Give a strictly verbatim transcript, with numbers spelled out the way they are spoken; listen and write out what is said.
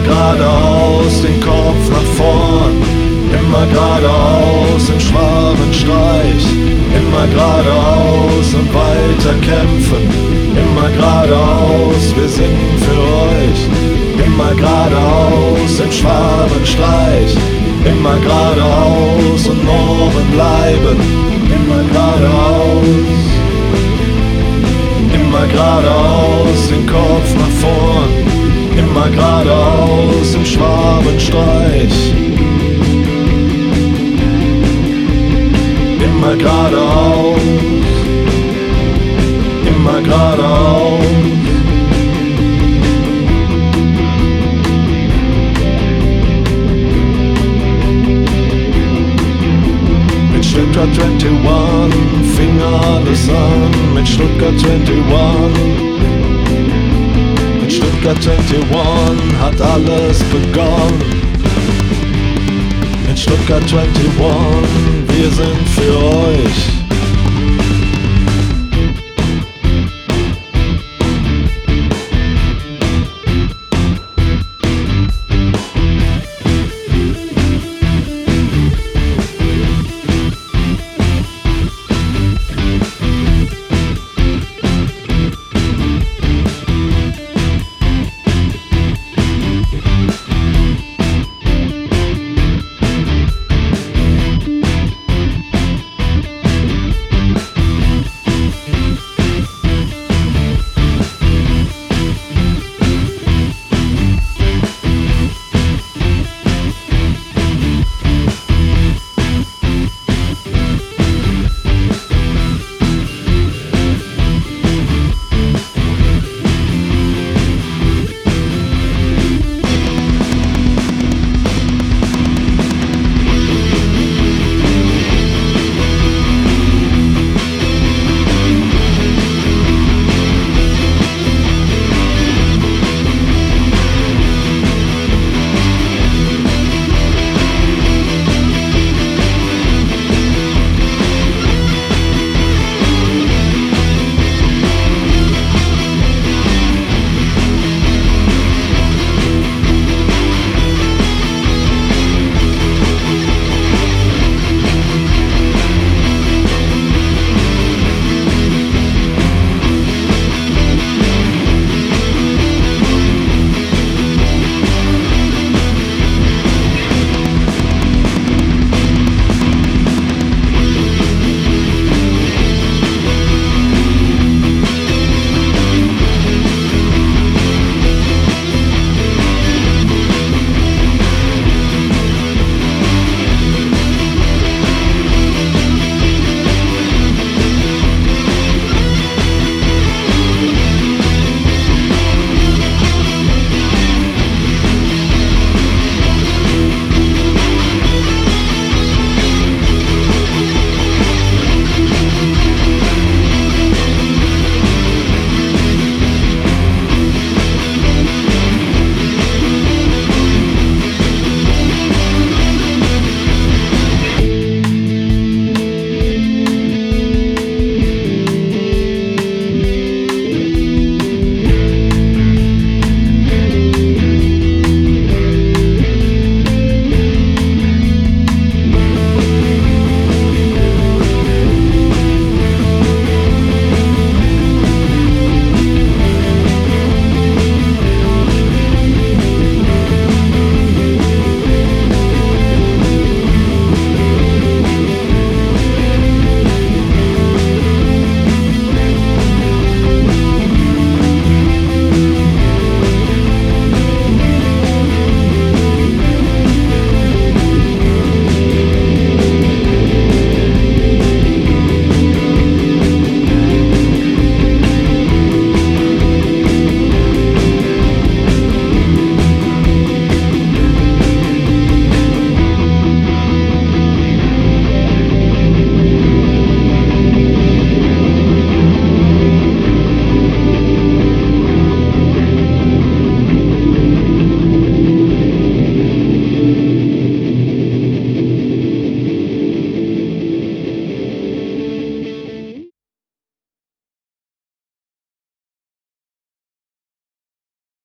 geradeaus, den Kopf nach vorn. Immer geradeaus im Schwabenstreich. Immer geradeaus und weiter kämpfen. Immer geradeaus, wir singen für euch. Immer geradeaus im Schwabenstreich. Immer geradeaus und oben bleiben. Immer geradeaus. Immer geradeaus, den Kopf nach vorn. Immer geradeaus im Schwabenstreich. Immer geradeaus. Immer geradeaus. Mit Stuttgart einundzwanzig fing alles an. Mit Stuttgart einundzwanzig. Mit Stuttgart einundzwanzig hat alles begonnen. Mit Stuttgart einundzwanzig, wir sind für euch.